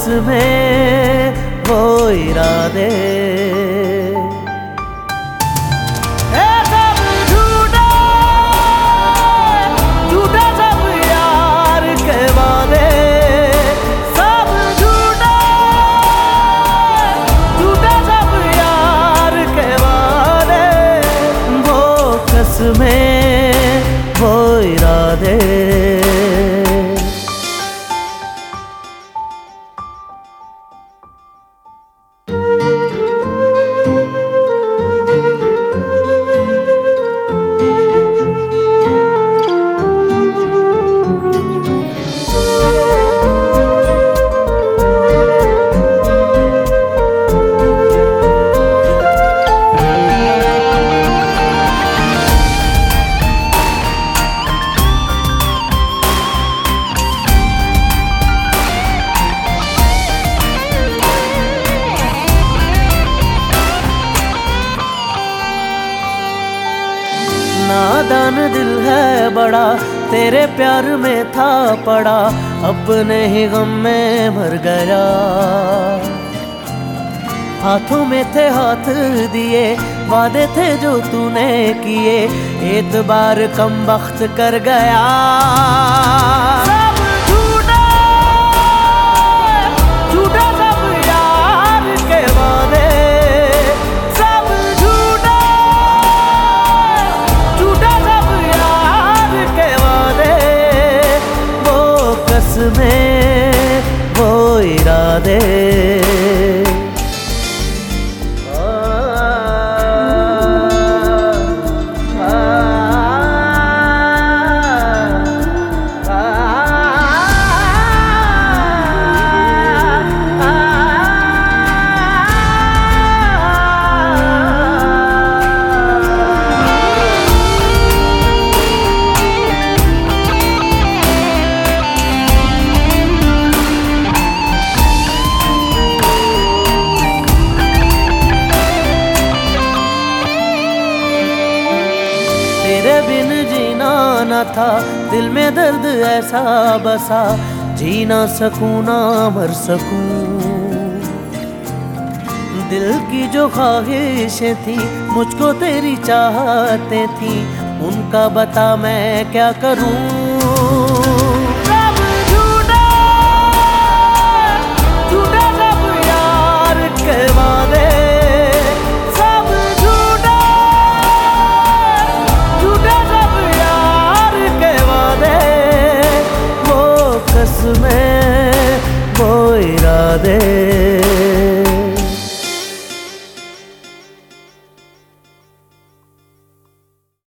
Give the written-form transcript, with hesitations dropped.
कसमें वो इरादे सब झूठे झूठे सब यार के वादे, सब झूठे झूठे सब यार के वादे, वो कसमें वो इरादे। नादान दिल है बड़ा, तेरे प्यार में था पड़ा, अपने ही गम में मर गया। हाथों में थे हाथ दिए, वादे थे जो तूने किए, एतबार कम वक्त कर गया। में वो इरादे तेरे बिन जीना न था, दिल में दर्द ऐसा बसा, जी ना सकूं ना मर सकूं। दिल की जो ख्वाहिशें थी, मुझको तेरी चाहते थी, उनका बता मैं क्या करूं।